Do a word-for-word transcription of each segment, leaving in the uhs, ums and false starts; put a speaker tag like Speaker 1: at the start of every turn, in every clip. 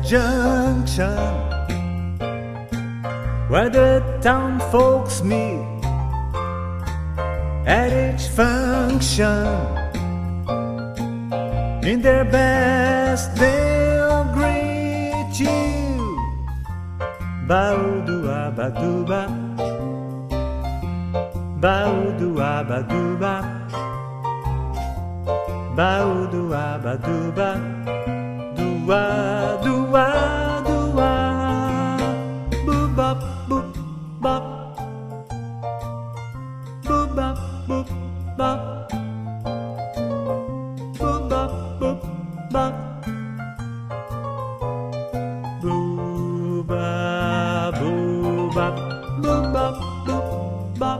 Speaker 1: junction where the town folks meet. At each function, in their best they'll greet you. Bauduwa baduba, bauduwa baduba, bauduwa baduba, duwa duwa duwa, boop bop boop bop, boop bop boop bop, boop bop boop bop, boop bop boop bop, boop bop boop bop,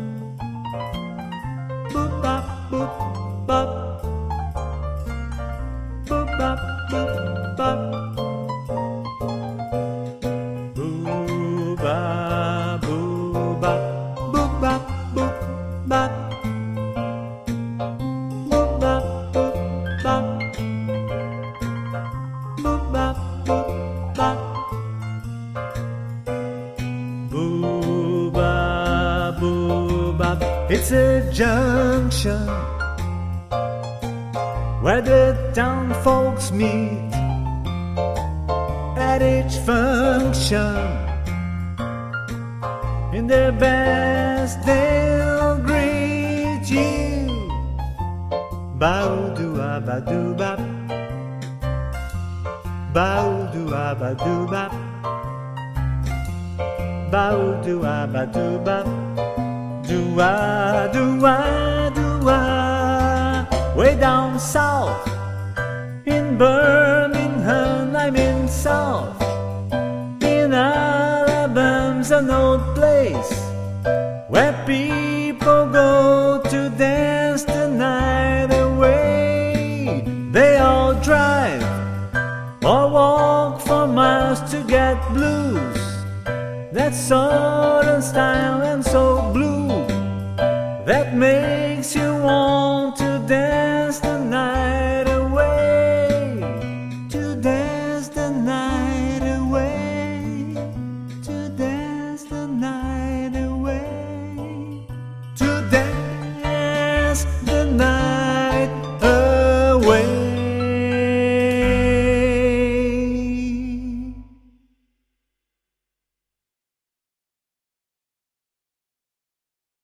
Speaker 1: boop bop boop bop, boop bop boop bop, boop bop boop bop, boop bop boop bop, boop bop boop bop, boop bop boop bop, boop bop boop bop. It's a junction where the town folks meet. At each function, in their best they'll greet you. Bauduwa baduba, bauduwa baduba, bauduwa baduba, duwa duwa duwa. Way down south in Birmingham, I'm in South. In Alabama's an old place where people go to dance the night away. They all drive or walk for miles to get blues. That southern style and so blue that makes you want